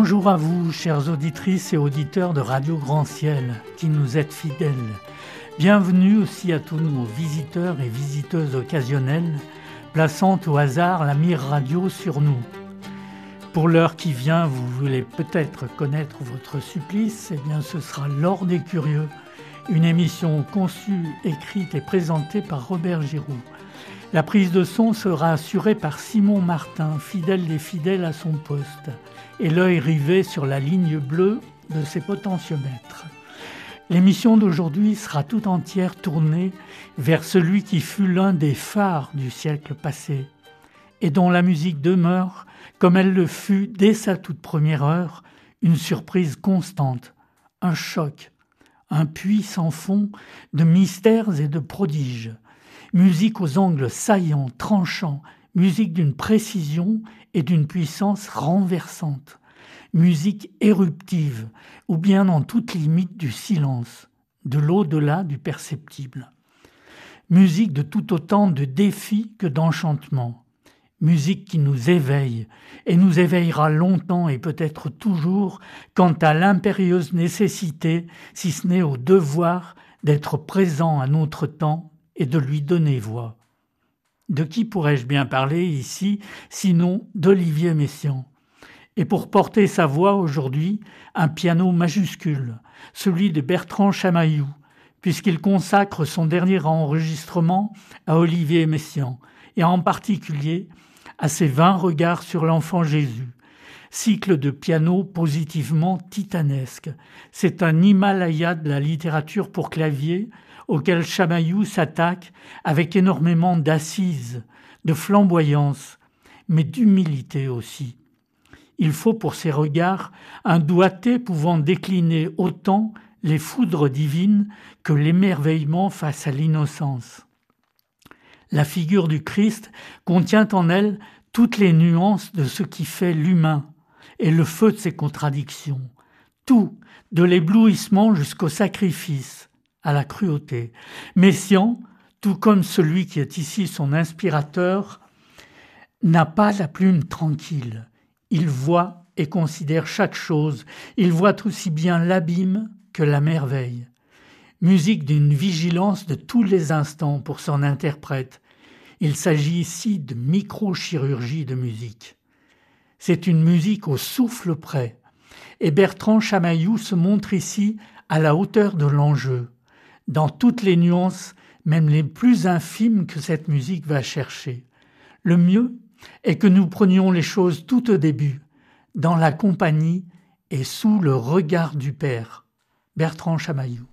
Bonjour à vous, chères auditrices et auditeurs de Radio Grand Ciel, qui nous êtes fidèles. Bienvenue aussi à tous nos visiteurs et visiteuses occasionnelles, plaçant au hasard la mire radio sur nous. Pour l'heure qui vient, vous voulez peut-être connaître votre supplice, eh bien ce sera L'Or des Curieux, une émission conçue, écrite et présentée par Robert Giroux. La prise de son sera assurée par Simon Martin, fidèle des fidèles à son poste, et l'œil rivé sur la ligne bleue de ses potentiomètres. L'émission d'aujourd'hui sera tout entière tournée vers celui qui fut l'un des phares du siècle passé, et dont la musique demeure, comme elle le fut dès sa toute première heure, une surprise constante, un choc, un puits sans fond de mystères et de prodiges. Musique aux angles saillants, tranchants, musique d'une précision et d'une puissance renversante, musique éruptive, ou bien en toute limite du silence, de l'au-delà du perceptible. Musique de tout autant de défis que d'enchantements, musique qui nous éveille, et nous éveillera longtemps et peut-être toujours quant à l'impérieuse nécessité, si ce n'est au devoir, d'être présent à notre temps et de lui donner voix. De qui pourrais-je bien parler ici, sinon d'Olivier Messiaen? Et pour porter sa voix aujourd'hui, un piano majuscule, celui de Bertrand Chamaillou, puisqu'il consacre son dernier enregistrement à Olivier Messiaen, et en particulier à ses 20 regards sur l'enfant Jésus. Cycle de piano positivement titanesque. C'est un Himalaya de la littérature pour clavier auquel Chamaillou s'attaque avec énormément d'assises, de flamboyance, mais d'humilité aussi. Il faut pour ces regards un doigté pouvant décliner autant les foudres divines que l'émerveillement face à l'innocence. La figure du Christ contient en elle toutes les nuances de ce qui fait l'humain et le feu de ses contradictions. Tout, de l'éblouissement jusqu'au sacrifice, à la cruauté. Messiaen, tout comme celui qui est ici son inspirateur, n'a pas la plume tranquille. Il voit et considère chaque chose. Il voit aussi bien l'abîme que la merveille. Musique d'une vigilance de tous les instants pour son interprète. Il s'agit ici de microchirurgie de musique. C'est une musique au souffle près. Et Bertrand Chamaillou se montre ici à la hauteur de l'enjeu, dans toutes les nuances, même les plus infimes que cette musique va chercher. Le mieux est que nous prenions les choses tout au début, dans la compagnie et sous le regard du Père. Bertrand Chamaillou.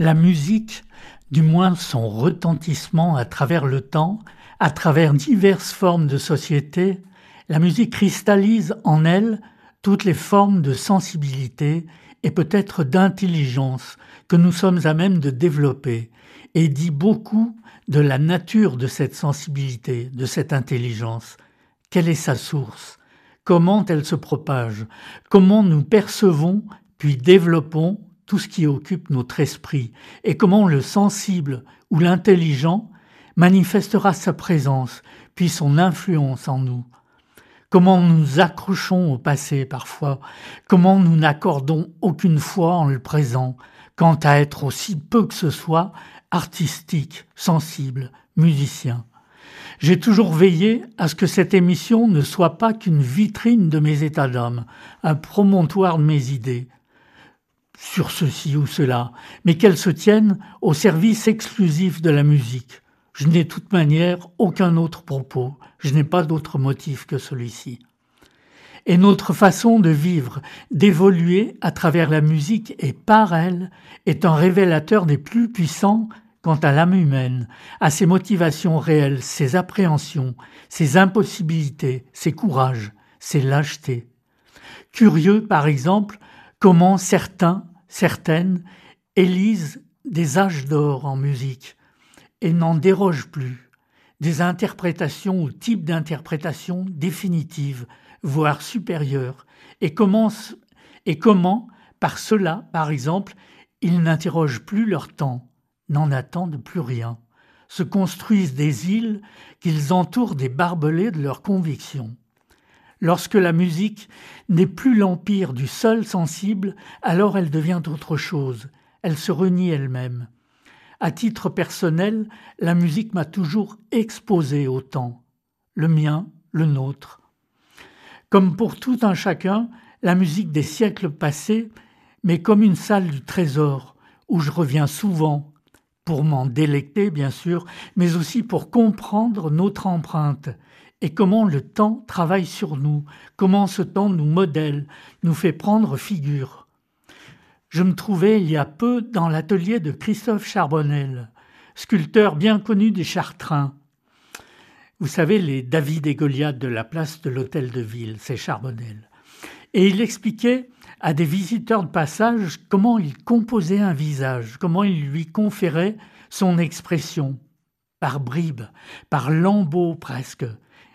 La musique, du moins son retentissement à travers le temps, à travers diverses formes de société, la musique cristallise en elle toutes les formes de sensibilité et peut-être d'intelligence que nous sommes à même de développer, et dit beaucoup de la nature de cette sensibilité, de cette intelligence. Quelle est sa source? Comment elle se propage? Comment nous percevons puis développons tout ce qui occupe notre esprit? Et comment le sensible ou l'intelligent manifestera sa présence puis son influence en nous? Comment nous nous accrochons au passé parfois? Comment nous n'accordons aucune foi en le présent, quant à être aussi peu que ce soit artistique, sensible, musicien? J'ai toujours veillé à ce que cette émission ne soit pas qu'une vitrine de mes états d'âme, un promontoire de mes idées sur ceci ou cela, mais qu'elle se tienne au service exclusif de la musique. Je n'ai de toute manière aucun autre propos, je n'ai pas d'autre motif que celui-ci. Et notre façon de vivre, d'évoluer à travers la musique et par elle, est un révélateur des plus puissants quant à l'âme humaine, à ses motivations réelles, ses appréhensions, ses impossibilités, ses courages, ses lâchetés. Curieux, par exemple, comment certaines élisent des âges d'or en musique et n'en dérogent plus, des interprétations ou types d'interprétations définitives, voire supérieures, et comment, par cela, par exemple, ils n'interrogent plus leur temps, n'en attendent plus rien, se construisent des îles qu'ils entourent des barbelés de leurs convictions. Lorsque la musique n'est plus l'empire du seul sensible, alors elle devient autre chose, elle se renie elle-même. À titre personnel, la musique m'a toujours exposé au temps, le mien, le nôtre. Comme pour tout un chacun, la musique des siècles passés m'est comme une salle du trésor, où je reviens souvent, pour m'en délecter bien sûr, mais aussi pour comprendre notre empreinte, et comment le temps travaille sur nous, comment ce temps nous modèle, nous fait prendre figure. Je me trouvais il y a peu dans l'atelier de Christophe Charbonnel, sculpteur bien connu des Chartrains. Vous savez, les David et Goliath de la place de l'Hôtel de Ville, c'est Charbonnel. Et il expliquait à des visiteurs de passage comment il composait un visage, comment il lui conférait son expression, par bribes, par lambeaux presque,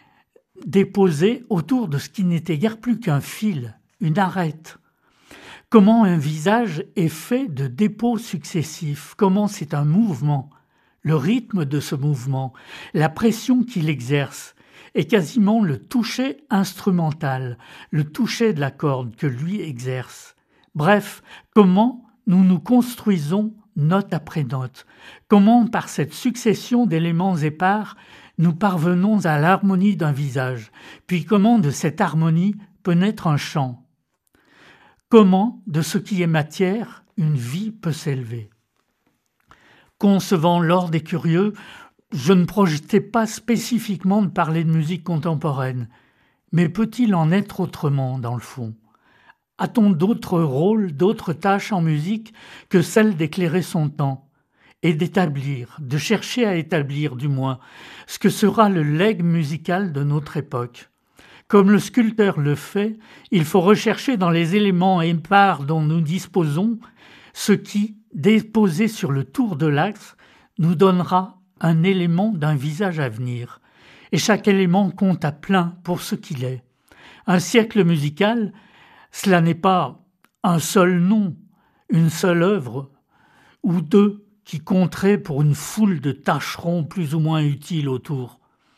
déposés autour de ce qui n'était guère plus qu'un fil, une arête. Comment un visage est fait de dépôts successifs, comment c'est un mouvement, le rythme de ce mouvement, la pression qu'il exerce, et quasiment le toucher instrumental, le toucher de la corde que lui exerce. Bref, comment nous nous construisons note après note, comment par cette succession d'éléments épars nous parvenons à l'harmonie d'un visage, puis comment de cette harmonie peut naître un chant. Comment, de ce qui est matière, une vie peut s'élever. Concevant l'ordre des curieux, je ne projetais pas spécifiquement de parler de musique contemporaine, mais peut-il en être autrement dans le fond? A-t-on d'autres rôles, d'autres tâches en musique que celle d'éclairer son temps et d'établir, de chercher à établir du moins, ce que sera le legs musical de notre époque? Comme le sculpteur le fait, il faut rechercher dans les éléments épars dont nous disposons ce qui, déposé sur le tour de l'axe, nous donnera un élément d'un visage à venir. Et chaque élément compte à plein pour ce qu'il est. Un siècle musical, cela n'est pas un seul nom, une seule œuvre, ou deux qui compteraient pour une foule de tâcherons plus ou moins utiles autour.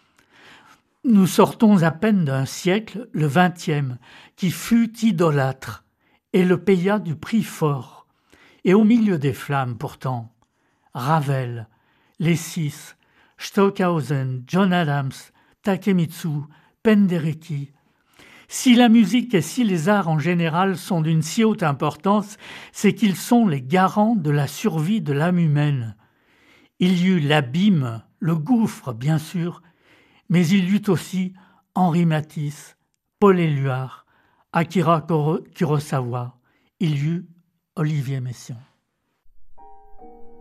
Nous sortons à peine d'un siècle, le 20e, qui fut idolâtre et le paya du prix fort. Et au milieu des flammes, pourtant, Ravel, les Six, Stockhausen, John Adams, Takemitsu, Penderecki. Si la musique et si les arts en général sont d'une si haute importance, c'est qu'ils sont les garants de la survie de l'âme humaine. Il y eut l'abîme, le gouffre, bien sûr, mais il y eut aussi Henri Matisse, Paul Éluard, Akira Kurosawa, il y eut Olivier Messiaen.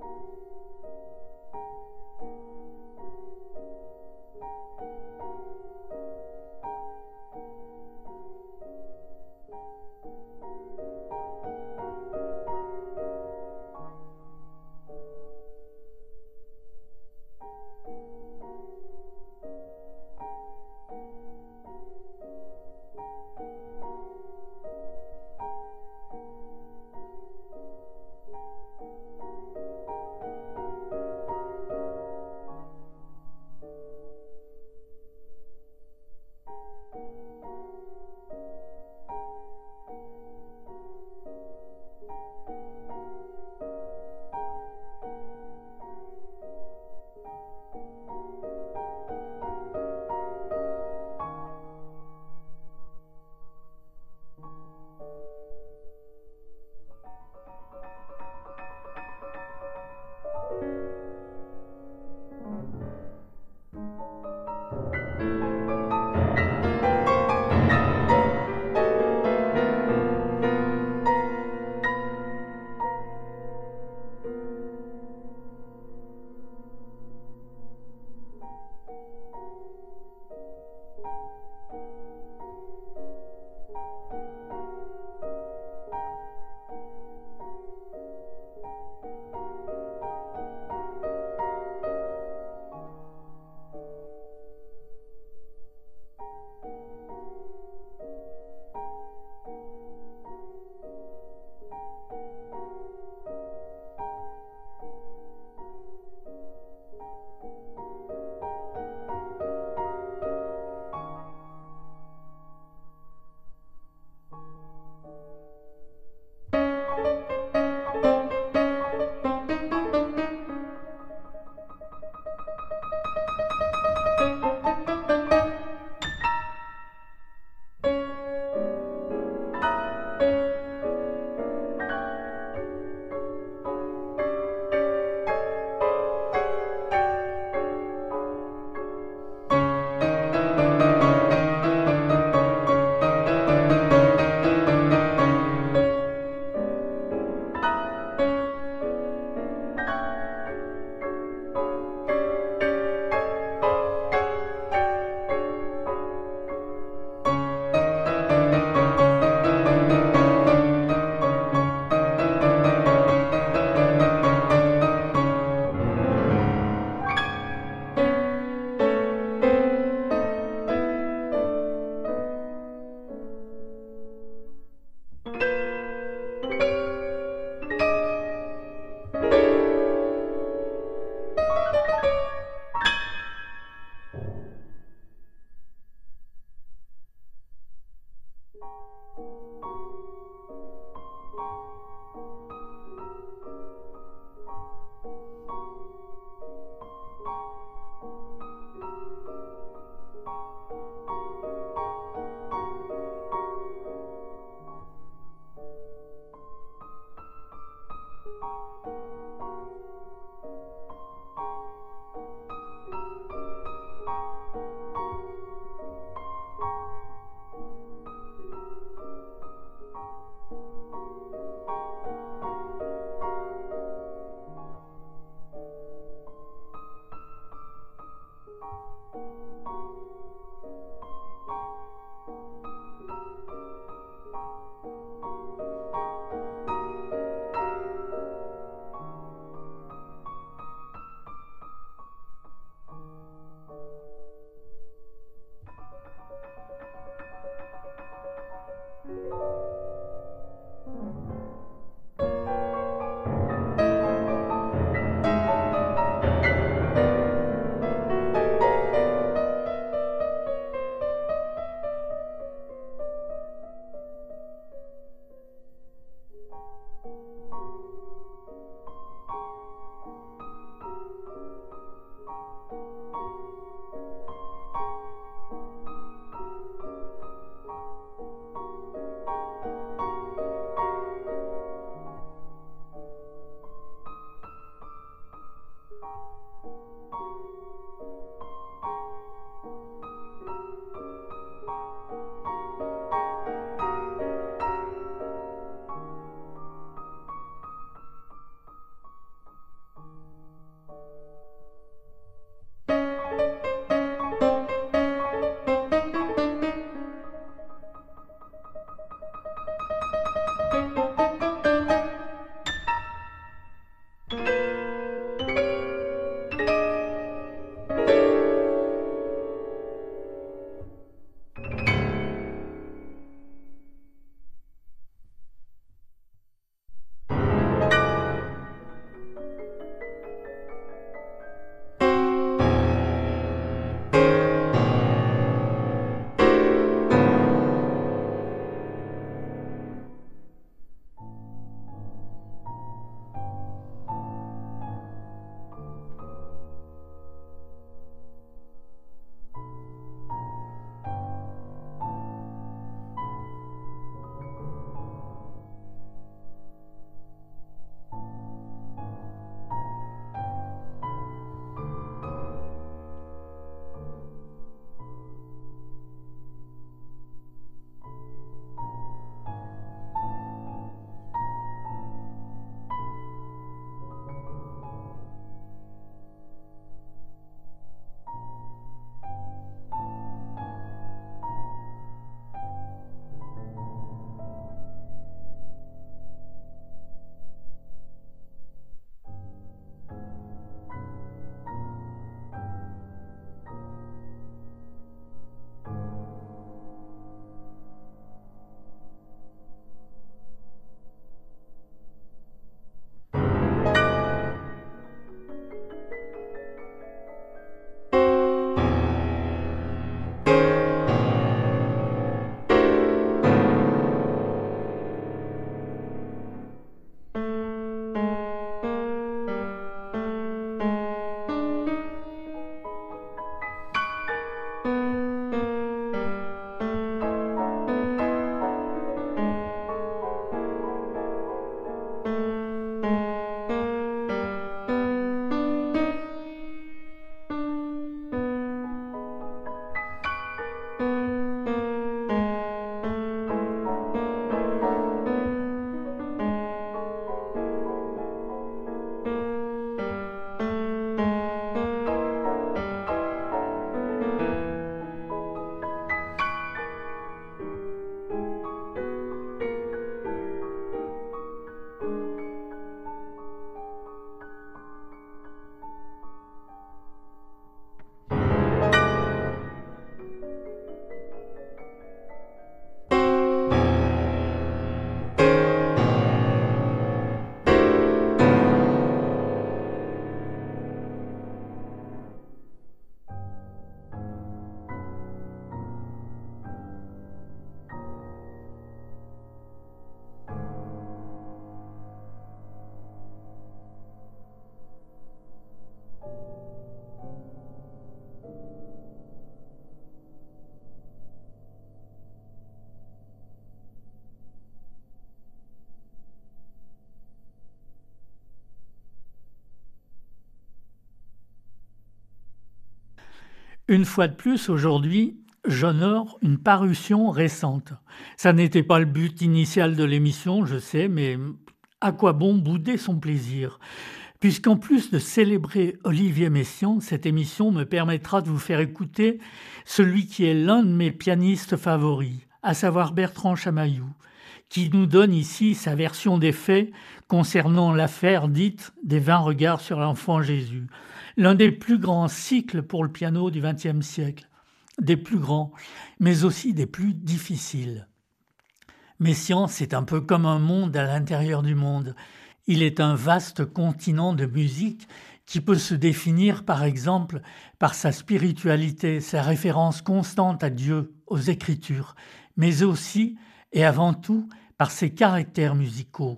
Une fois de plus, aujourd'hui, j'honore une parution récente. Ça n'était pas le but initial de l'émission, je sais, mais à quoi bon bouder son plaisir ? Puisqu'en plus de célébrer Olivier Messiaen, cette émission me permettra de vous faire écouter celui qui est l'un de mes pianistes favoris, à savoir Bertrand Chamaillou, qui nous donne ici sa version des faits concernant l'affaire dite des 20 regards sur l'enfant Jésus, l'un des plus grands cycles pour le piano du XXe siècle, des plus grands, mais aussi des plus difficiles. Messiaen, c'est un peu comme un monde à l'intérieur du monde. Il est un vaste continent de musique qui peut se définir par exemple par sa spiritualité, sa référence constante à Dieu, aux Écritures, mais aussi et avant tout par ses caractères musicaux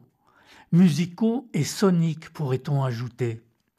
et soniques pourrait-on ajouter.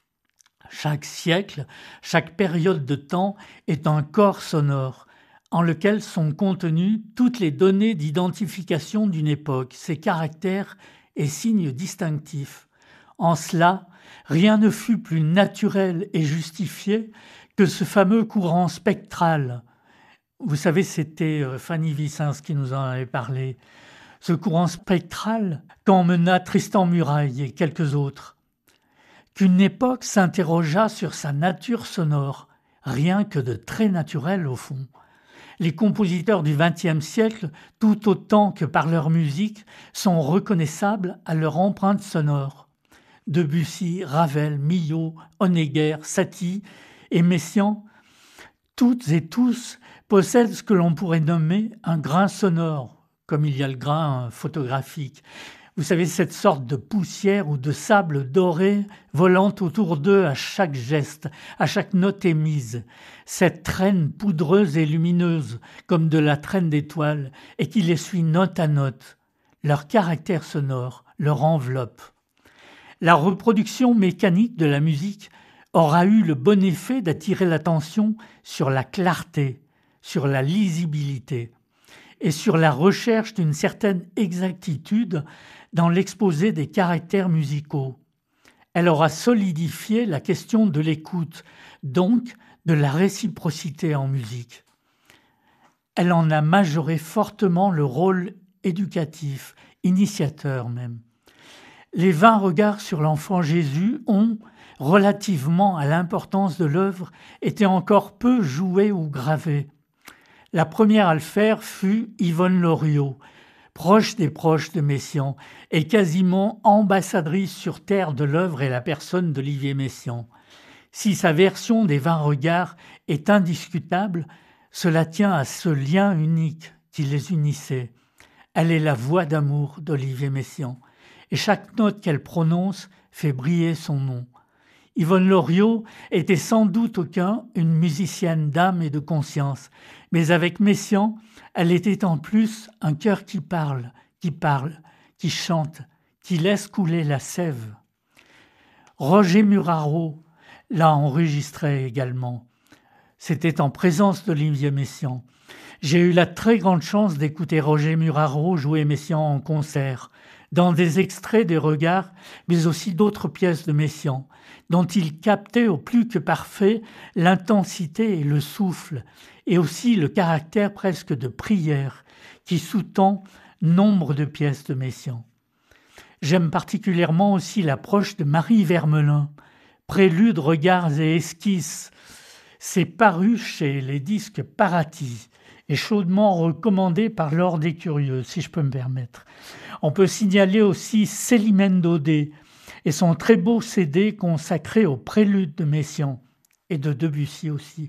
Chaque siècle, chaque période de temps est un corps sonore en lequel sont contenues toutes les données d'identification d'une époque, ses caractères et signes distinctifs. En cela, rien ne fut plus naturel et justifié que ce fameux courant spectral. Vous savez, c'était Fanny Vicens qui nous en avait parlé. Ce courant spectral qu'emmena Tristan Muraille et quelques autres. Qu'une époque s'interrogea sur sa nature sonore, rien que de très naturel au fond. Les compositeurs du XXe siècle, tout autant que par leur musique, sont reconnaissables à leur empreinte sonore. Debussy, Ravel, Milhaud, Honegger, Satie et Messiaen, toutes et tous possèdent ce que l'on pourrait nommer un grain sonore, comme il y a le grain photographique. Vous savez, cette sorte de poussière ou de sable doré volant autour d'eux à chaque geste, à chaque note émise. Cette traîne poudreuse et lumineuse, comme de la traîne d'étoiles, et qui les suit note à note. Leur caractère sonore, leur enveloppe. La reproduction mécanique de la musique aura eu le bon effet d'attirer l'attention sur la clarté, sur la lisibilité et sur la recherche d'une certaine exactitude dans l'exposé des caractères musicaux. Elle aura solidifié la question de l'écoute, donc de la réciprocité en musique. Elle en a majoré fortement le rôle éducatif, initiateur même. Les 20 regards sur l'enfant Jésus ont, relativement à l'importance de l'œuvre, été encore peu joués ou gravés. La première à le faire fut Yvonne Loriot, proche des proches de Messiaen et quasiment ambassadrice sur terre de l'œuvre et la personne d'Olivier Messiaen. Si sa version des 20 regards est indiscutable, cela tient à ce lien unique qui les unissait. Elle est la voix d'amour d'Olivier Messiaen et chaque note qu'elle prononce fait briller son nom. Yvonne Loriot était sans doute aucun une musicienne d'âme et de conscience, mais avec Messiaen, elle était en plus un cœur qui parle, qui chante, qui laisse couler la sève. Roger Muraro l'a enregistré également. C'était en présence d'Olivier Messiaen. J'ai eu la très grande chance d'écouter Roger Muraro jouer Messiaen en concert, dans des extraits des regards, mais aussi d'autres pièces de Messiaen, dont il captait au plus que parfait l'intensité et le souffle, et aussi le caractère presque de prière qui sous-tend nombre de pièces de Messiaen. J'aime particulièrement aussi l'approche de Marie Vermelin, Prélude, regards et esquisses. C'est paru chez les disques Paraty et chaudement recommandé par l'Ordre des Curieux, si je peux me permettre. On peut signaler aussi Célimène Daudet et son très beau CD consacré au Prélude de Messiaen et de Debussy aussi.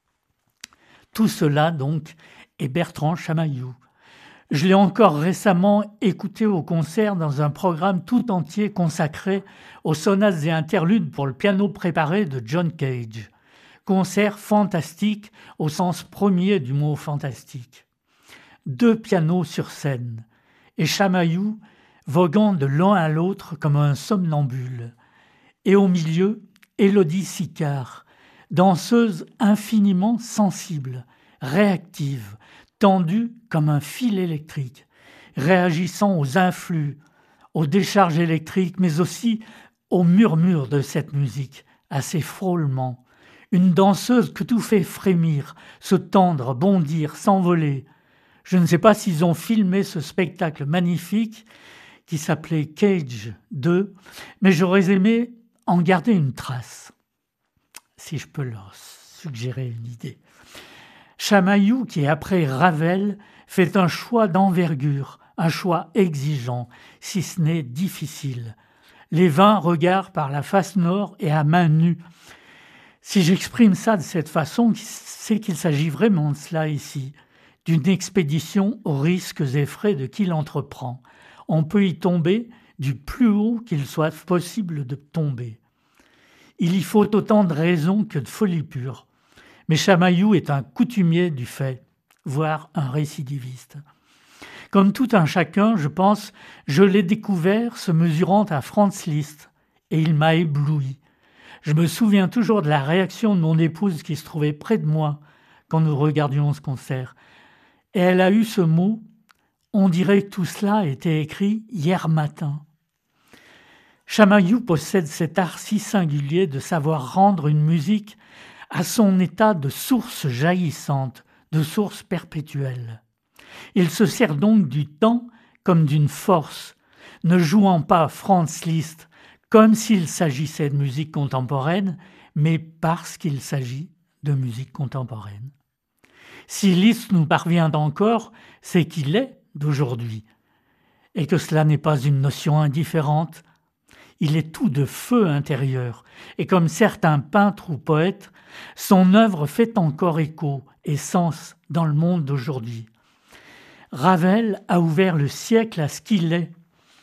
Tout cela, donc, est Bertrand Chamaillou. Je l'ai encore récemment écouté au concert dans un programme tout entier consacré aux sonates et interludes pour le piano préparé de John Cage. Concert fantastique au sens premier du mot fantastique. 2 pianos sur scène et Chamaillou voguant de l'un à l'autre comme un somnambule. Et au milieu, Élodie Sicard, danseuse infiniment sensible, réactive, tendue comme un fil électrique, réagissant aux influx, aux décharges électriques, mais aussi aux murmures de cette musique, à ses frôlements. une danseuse que tout fait frémir, se tendre, bondir, s'envoler. Je ne sais pas s'ils ont filmé ce spectacle magnifique qui s'appelait Cage 2, mais j'aurais aimé en garder une trace, si je peux leur suggérer une idée. Chamaillou, qui après Ravel, fait un choix d'envergure, un choix exigeant, si ce n'est difficile. Les 20 regards par la face nord et à main nue. Si j'exprime ça de cette façon, c'est qu'il s'agit vraiment de cela ici, d'une expédition aux risques et frais de qui l'entreprend. On peut y tomber du plus haut qu'il soit possible de tomber. Il y faut autant de raison que de folie pure. Mais Chamaillou est un coutumier du fait, voire un récidiviste. Comme tout un chacun, je pense, je l'ai découvert se mesurant à Franz Liszt, et il m'a ébloui. Je me souviens toujours de la réaction de mon épouse qui se trouvait près de moi quand nous regardions ce concert. Et elle a eu ce mot, on dirait que tout cela était écrit hier matin. Chamaillou possède cet art si singulier de savoir rendre une musique à son état de source jaillissante, de source perpétuelle. Il se sert donc du temps comme d'une force, ne jouant pas Franz Liszt comme s'il s'agissait de musique contemporaine, mais parce qu'il s'agit de musique contemporaine. Si Liszt nous parvient encore, c'est qu'il est d'aujourd'hui, et que cela n'est pas une notion indifférente. Il est tout de feu intérieur, et comme certains peintres ou poètes, son œuvre fait encore écho et sens dans le monde d'aujourd'hui. Ravel a ouvert le siècle à ce qu'il est.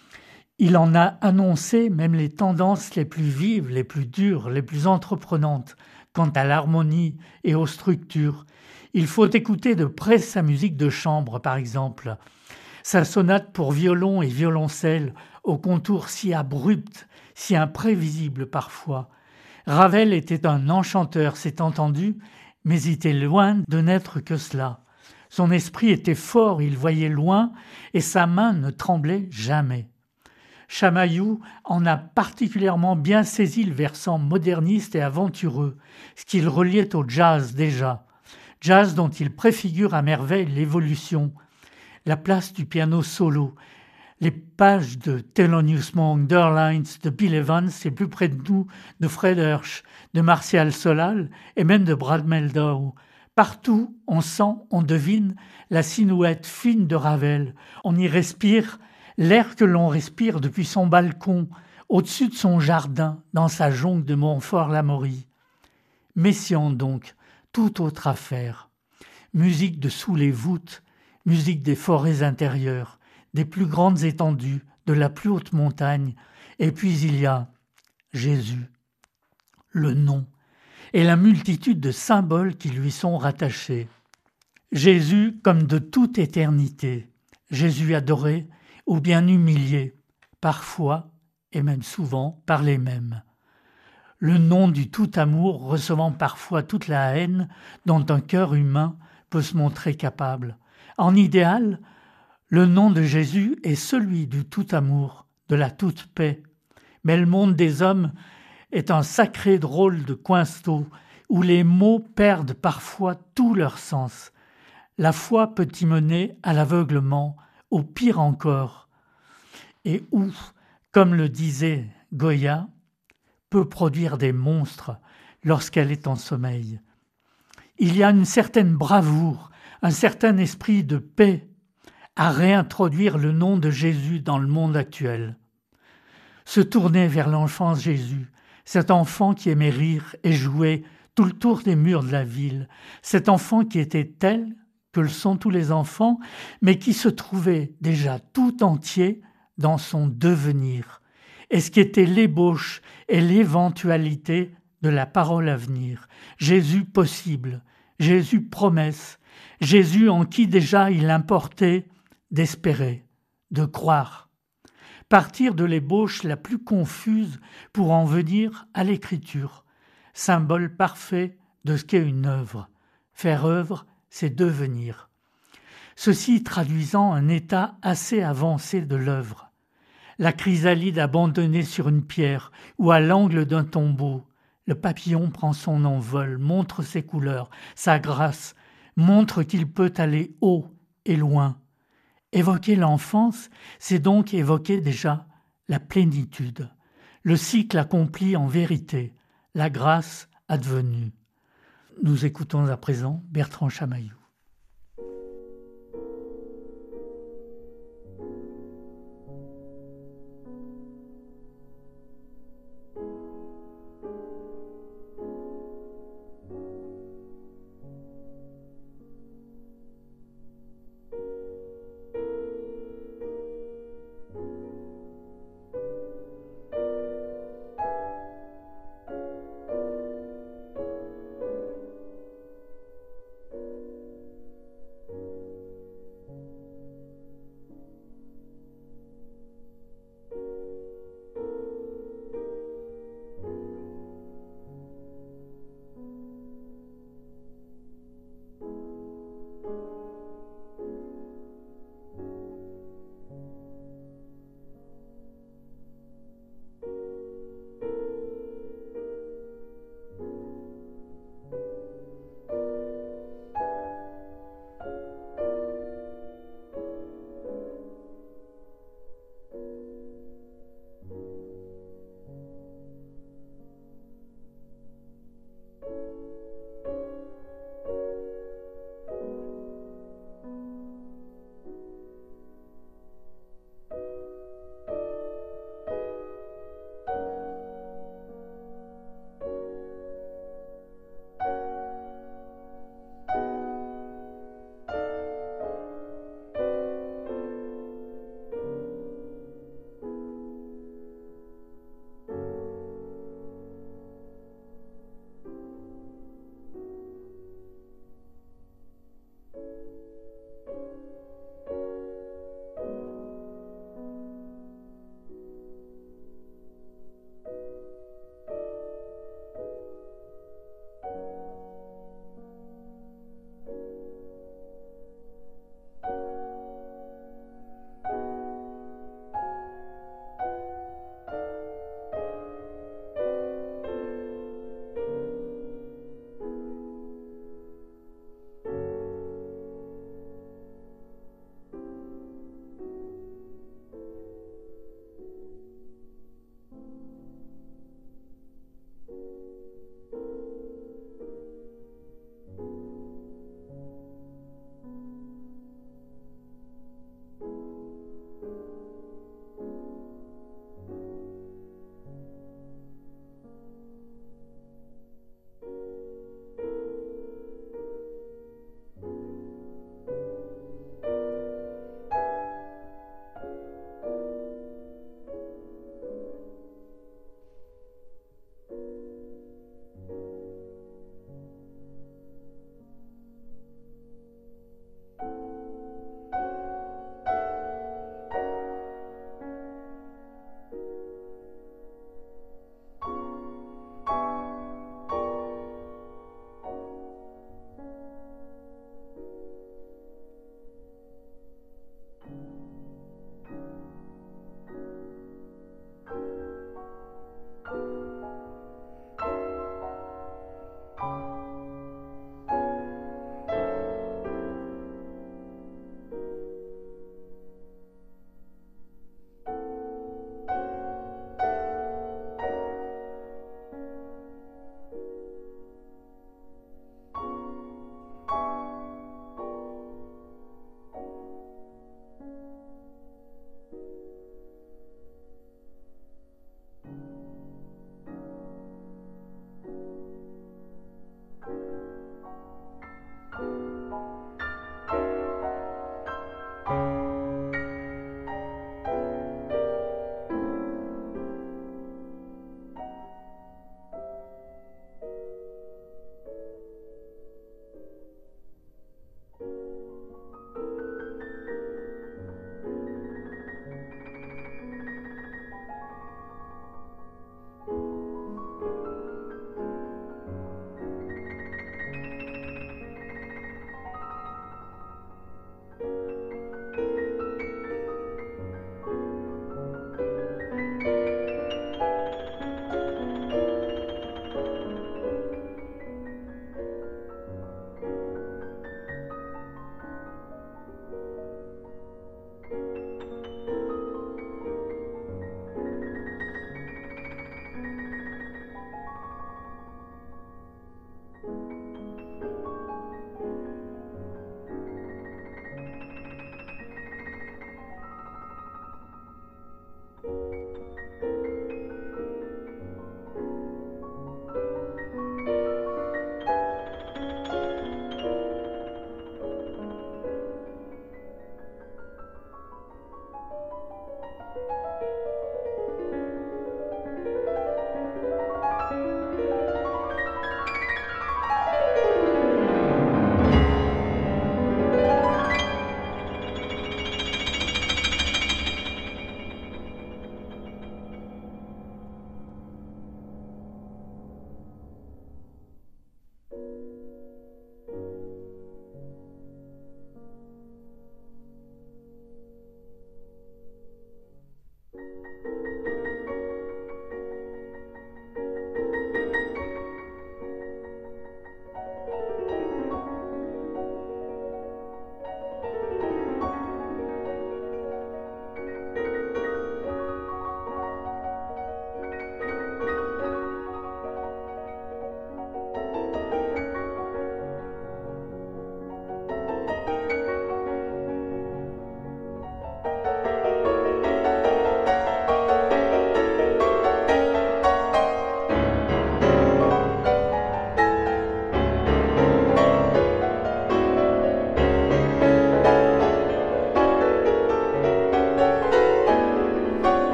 Il en a annoncé même les tendances les plus vives, les plus dures, les plus entreprenantes quant à l'harmonie et aux structures. Il faut écouter de près sa musique de chambre, par exemple. Sa sonate pour violon et violoncelle, aux contours si abrupts, si imprévisibles parfois. Ravel était un enchanteur, c'est entendu, mais il était loin de n'être que cela. Son esprit était fort, il voyait loin, et sa main ne tremblait jamais. Chamaillou en a particulièrement bien saisi le versant moderniste et aventureux, ce qu'il reliait au jazz déjà. Jazz dont il préfigure à merveille l'évolution, la place du piano solo, les pages de Thelonious Monk, d'Earlines, de Bill Evans et plus près de nous de Fred Hirsch, de Martial Solal et même de Brad Meldau. Partout, on sent, on devine la silhouette fine de Ravel. On y respire l'air que l'on respire depuis son balcon, au-dessus de son jardin, dans sa jonque de Montfort-l'Amaury. Messiaen donc, toute autre affaire. Musique de sous les voûtes, musique des forêts intérieures, des plus grandes étendues, de la plus haute montagne. Et puis il y a Jésus, le nom, et la multitude de symboles qui lui sont rattachés. Jésus comme de toute éternité, Jésus adoré ou bien humilié, parfois et même souvent par les mêmes. Le nom du tout amour recevant parfois toute la haine dont un cœur humain peut se montrer capable. En idéal, le nom de Jésus est celui du tout amour, de la toute paix. Mais le monde des hommes est un sacré drôle de coinceau où les mots perdent parfois tout leur sens. La foi peut y mener à l'aveuglement, au pire encore, et où, comme le disait Goya, peut produire des monstres lorsqu'elle est en sommeil. Il y a une certaine bravoure, un certain esprit de paix à réintroduire le nom de Jésus dans le monde actuel. Se tourner vers l'enfant Jésus, cet enfant qui aimait rire et jouer tout le tour des murs de la ville, cet enfant qui était tel que le sont tous les enfants, mais qui se trouvait déjà tout entier dans son devenir, et ce qui était l'ébauche et l'éventualité de la parole à venir. Jésus possible, Jésus promesse, Jésus en qui déjà il importait d'espérer, de croire. Partir de l'ébauche la plus confuse pour en venir à l'écriture, symbole parfait de ce qu'est une œuvre. Faire œuvre, c'est devenir. Ceci traduisant un état assez avancé de l'œuvre. La chrysalide abandonnée sur une pierre ou à l'angle d'un tombeau, Le papillon prend son envol, montre ses couleurs, sa grâce, montre qu'il peut aller haut et loin. Évoquer l'enfance, c'est donc évoquer déjà la plénitude, le cycle accompli en vérité, la grâce advenue. Nous écoutons à présent Bertrand Chamaillou.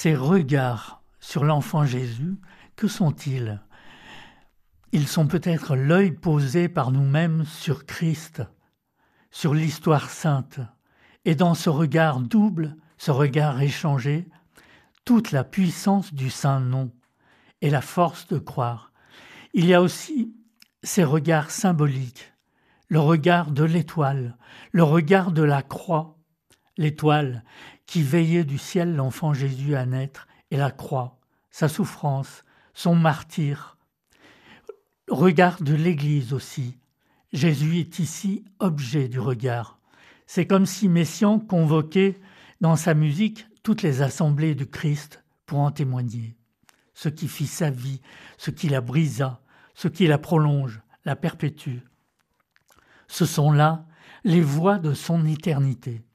Ces regards sur l'enfant Jésus, que sont-ils? Ils sont peut-être l'œil posé par nous-mêmes sur Christ, sur l'histoire sainte. Et dans ce regard double, ce regard échangé, toute la puissance du saint nom et la force de croire. Il y a aussi ces regards symboliques, le regard de l'étoile, le regard de la croix, l'étoile qui veillait du ciel l'enfant Jésus à naître, et la croix, sa souffrance, son martyre. Regard de l'Église aussi. Jésus est ici objet du regard. C'est comme si Messiaen convoquait dans sa musique toutes les assemblées du Christ pour en témoigner. Ce qui fit sa vie, ce qui la brisa, ce qui la prolonge, la perpétue. Ce sont là les voix de son éternité.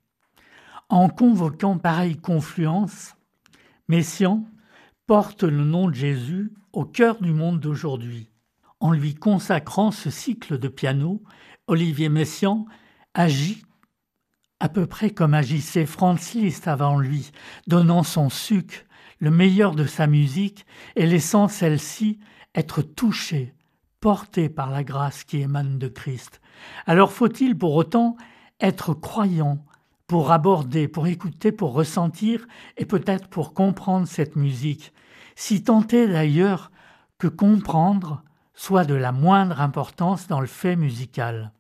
En convoquant pareille confluence, Messiaen porte le nom de Jésus au cœur du monde d'aujourd'hui. En lui consacrant ce cycle de piano, Olivier Messiaen agit à peu près comme agissait Franz Liszt avant lui, donnant son suc, le meilleur de sa musique, et laissant celle-ci être touchée, portée par la grâce qui émane de Christ. Alors faut-il pour autant être croyant pour aborder, pour écouter, pour ressentir et peut-être pour comprendre cette musique, si tant est d'ailleurs que comprendre soit de la moindre importance dans le fait musical.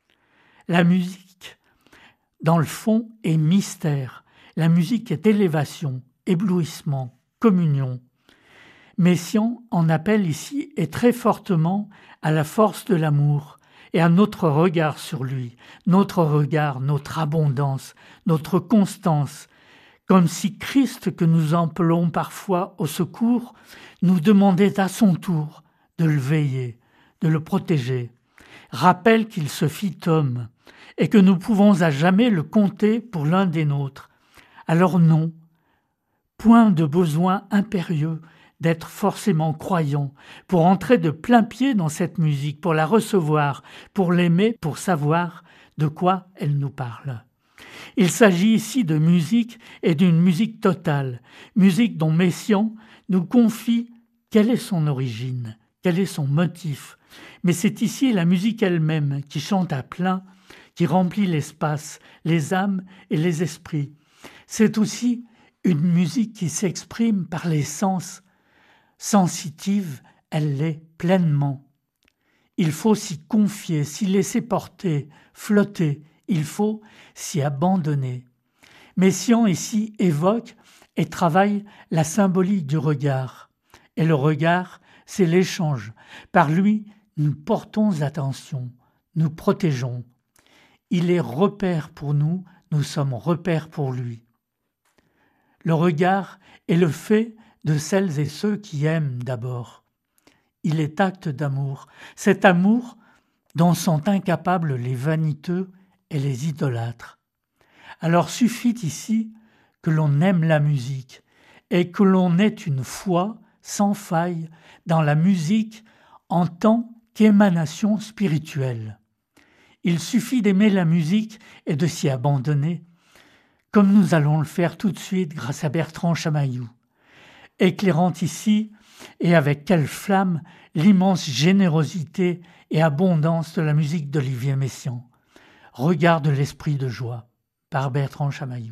La musique, dans le fond, est mystère. La musique est élévation, éblouissement, communion. Messiaen en appelle ici et très fortement à la force de l'amour et à notre regard sur lui, notre regard, notre abondance, notre constance, comme si Christ que nous appelons parfois au secours nous demandait à son tour de le veiller, de le protéger. Rappelle qu'il se fit homme et que nous pouvons à jamais le compter pour l'un des nôtres. Alors non, point de besoin impérieux d'être forcément croyant, pour entrer de plein pied dans cette musique, pour la recevoir, pour l'aimer, pour savoir de quoi elle nous parle. Il s'agit ici de musique et d'une musique totale, musique dont Messiaen nous confie quelle est son origine, quel est son motif. Mais c'est ici la musique elle-même qui chante à plein, qui remplit l'espace, les âmes et les esprits. C'est aussi une musique qui s'exprime par les sens. Sensitive, elle l'est pleinement. Il faut s'y confier, s'y laisser porter, flotter, il faut s'y abandonner. Messiaen ici évoque et travaille la symbolique du regard. Et le regard, c'est l'échange. Par lui, nous portons attention, nous protégeons. Il est repère pour nous, nous sommes repère pour lui. Le regard est le fait de celles et ceux qui aiment d'abord. Il est acte d'amour, cet amour dont sont incapables les vaniteux et les idolâtres. Alors suffit ici que l'on aime la musique et que l'on ait une foi sans faille dans la musique en tant qu'émanation spirituelle. Il suffit d'aimer la musique et de s'y abandonner, comme nous allons le faire tout de suite grâce à Bertrand Chamaillou, éclairant ici, et avec quelle flamme, l'immense générosité et abondance de la musique d'Olivier Messiaen. Regard de l'esprit de joie, par Bertrand Chamaillou.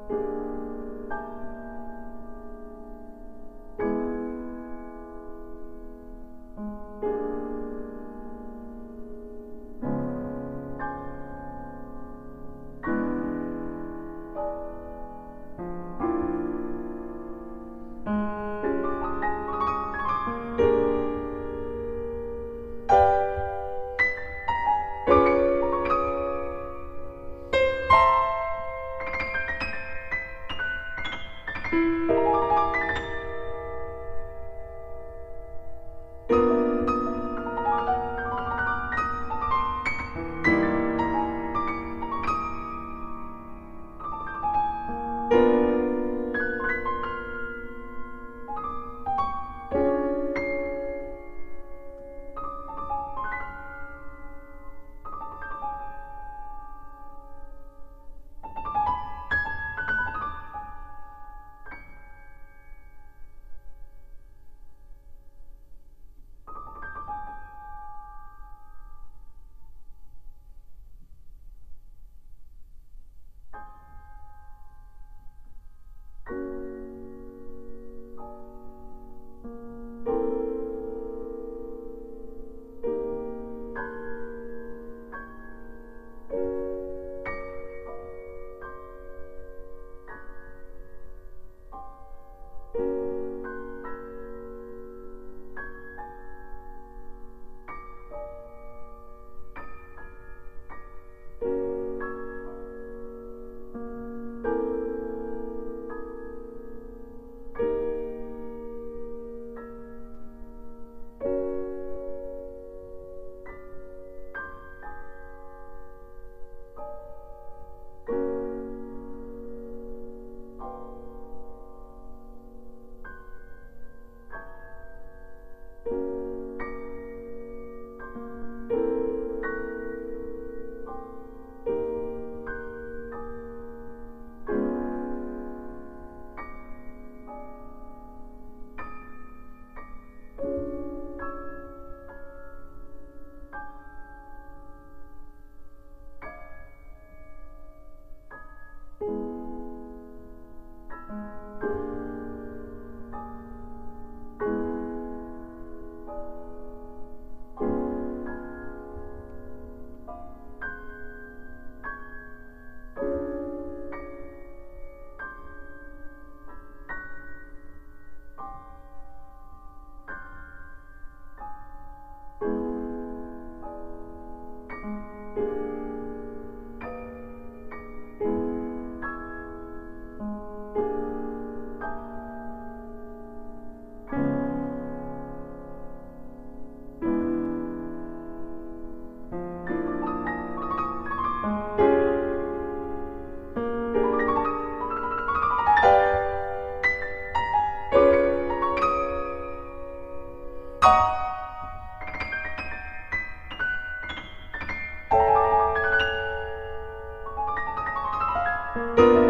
Thank you.